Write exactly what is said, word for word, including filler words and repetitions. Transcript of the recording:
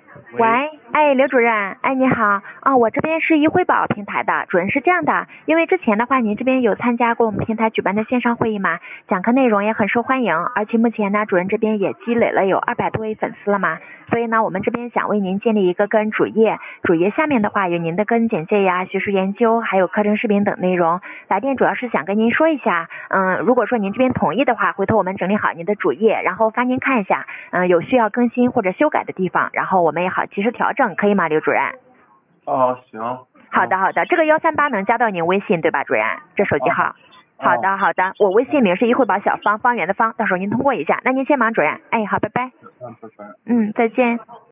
喂，哎，刘主任，哎，你好，啊，我这边是易汇宝平台的，主任是这样的，因为之前的话，您这边有参加过我们平台举办的线上会议嘛，讲课内容也很受欢迎，而且目前呢，主任这边也积累了有二百多位粉丝了嘛，所以呢，我们这边想为您建立一个个人主页，主页下面的话有您的个人简介呀、学术研究，还有课程视频等内容。来电主要是想跟您说一下，嗯，如果说您这边同意的话，回头我们整理好您的主页，然后发您看一下，嗯，有需要更新或者修改的地方，然后我们也好及时调整，可以吗，刘主任？ 哦，行。 好的，好的，这个幺三八能加到您微信对吧，主任？这手机号。好的，好的，我微信名是易汇宝小方，方圆的方，到时候您通过一下。那您先忙，主任。哎，好，拜拜。 嗯，拜拜。 嗯，再见。